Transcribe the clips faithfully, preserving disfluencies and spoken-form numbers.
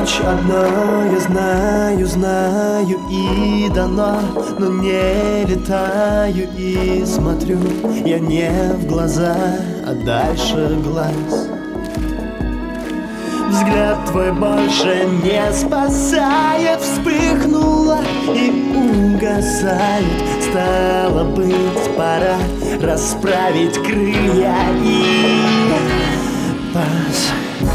лишь одно я знаю, знаю и дано, но не летаю и смотрю я не в глаза, а дальше глаз. Взгляд твой больше не спасает, вспыхнула и угасает. Стало быть, пора расправить крылья и пас.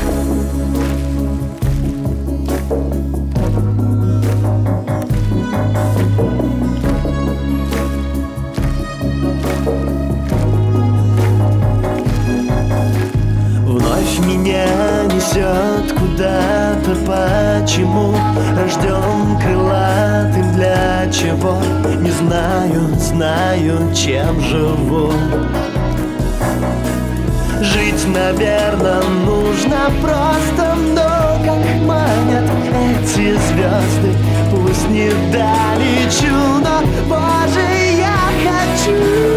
Вновь меня несет куда-то, почему рожден крылатым, для чего? Не знаю, знаю, чем живу. Жить, наверное, нужно просто, но как манят эти звезды, пусть не долечу, но, Боже, я хочу.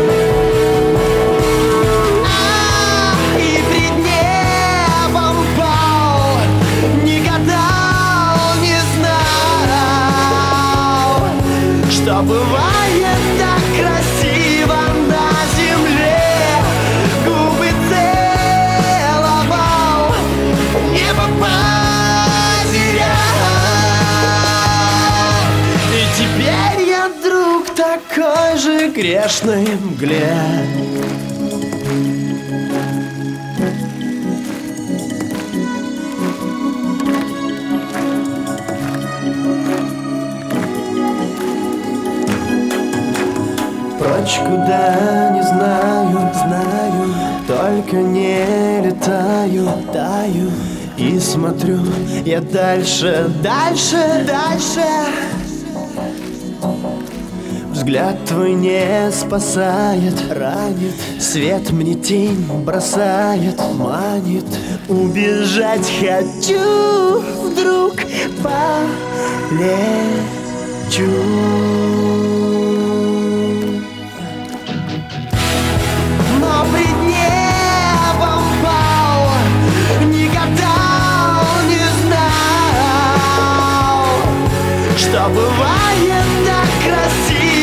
Что бывает так красиво на земле, губы целовал, небо потерял. И теперь я друг такой же грешной мгле. Прочь куда не знаю, знаю, только не летаю, таю и смотрю я дальше, дальше, дальше. Взгляд твой не спасает, ранит, свет мне тень бросает, манит. Убежать хочу, вдруг полечу. Что бывает так красиво